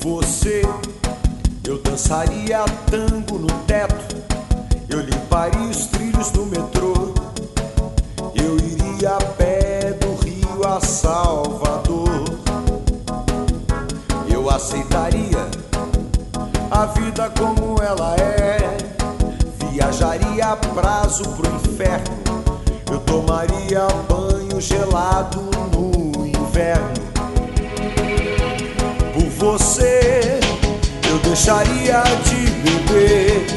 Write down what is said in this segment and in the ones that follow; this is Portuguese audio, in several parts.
você, eu dançaria tango no teto, eu limparia os trilhos do metrô, eu iria a pé do Rio a Salvador. Eu aceitaria a vida como ela é, viajaria a prazo pro inferno, eu tomaria banho gelado no inverno. Por você, eu deixaria de beber.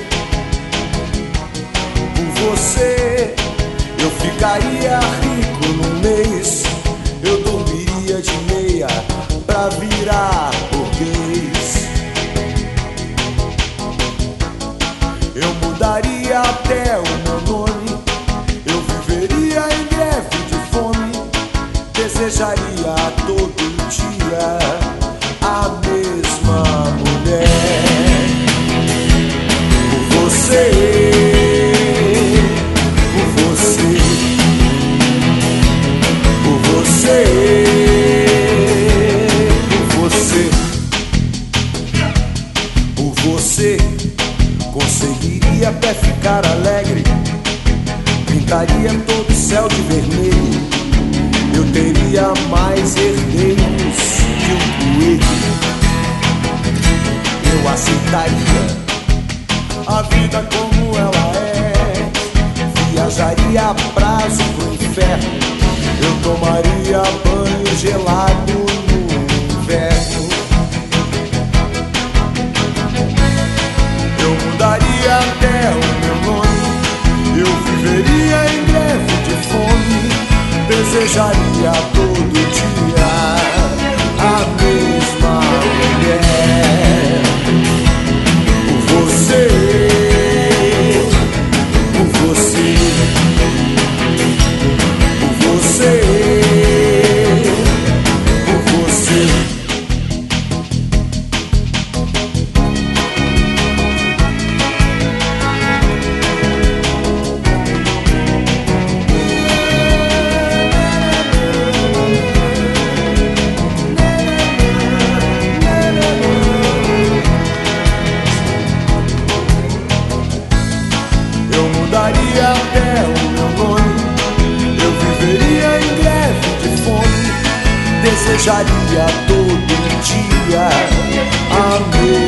Por você, eu ficaria rico no mês. Eu dormiria de meia pra virar burguês. Eu mudaria até o meu nome. Eu viveria em greve de fome. Desejaria todo dia a mesma mulher. Por você, por você, por você, por você, por você, conseguiria até ficar alegre, pintaria todo o céu de vermelho, eu teria mais herdeiros que um coelho. Eu aceitaria a vida como ela é, viajaria a prazo pro inferno, eu tomaria banho gelado no inverno. Eu mudaria até o meu nome, eu viveria em greve de fome, desejaria todo dia a mesma mulher. Por você, por você, por você, por você. Mudaria até o meu nome, eu viveria em greve de fome, desejaria todo dia a mesma